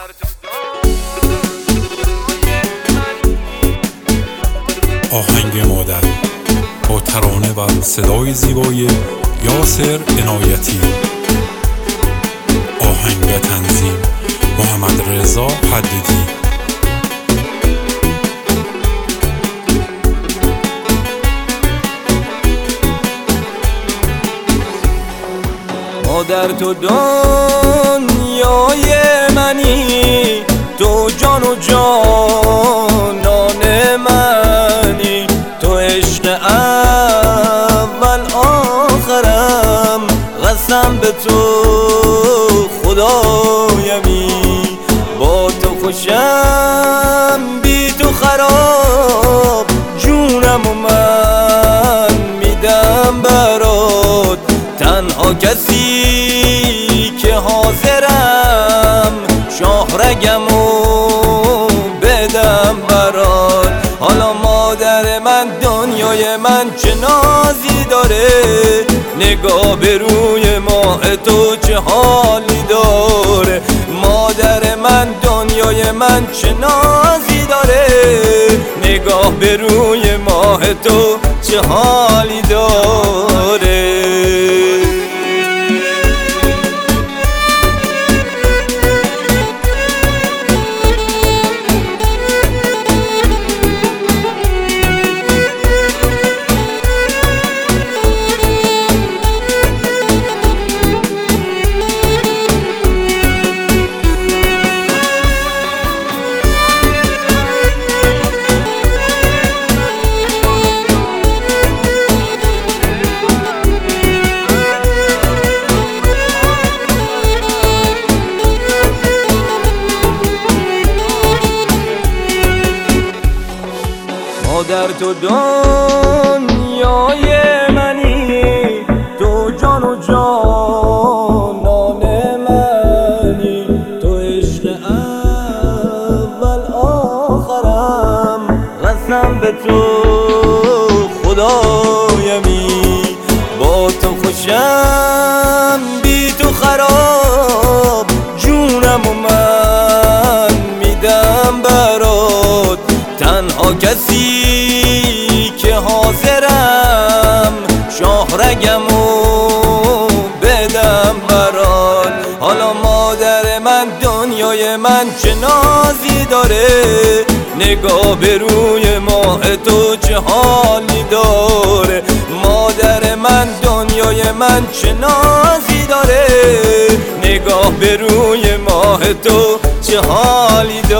آهنگ مادر با ترانه و صدای زیبای یاسر عنایتی. آهنگ تنظیم محمد رضا حدودی. مادر تو دنیای منی، تو جان و جانان منی، تو عشق اول آخرم، قسم به تو خدایمی، با تو خوشم بی تو خراب، جونم و من میدم برات، تنها کسی که حاضرم شاهرگمو بدم برات. حالا مادر من دنیای من چه نازی داره، نگاه به روی ماه تو چه حالی داره. مادر من دنیای من چه نازی داره، نگاه به روی ماه تو چه حالی داره. مادر تو دنیای منی، تو جان و جانان منی، تو عشق اول آخرم، قسم به تو خدایمی، با تو خوشم بی تو خراب، جونم و من میدم برات، تنها کسی که حاضرم شاهرگمو بدم برات. حالا مادر من دنیای من چه نازی داره، نگاه به روی ماه تو چه حالی داره. مادر من دنیای من چه نازی داره، نگاه به روی ماه تو چه حالی داره.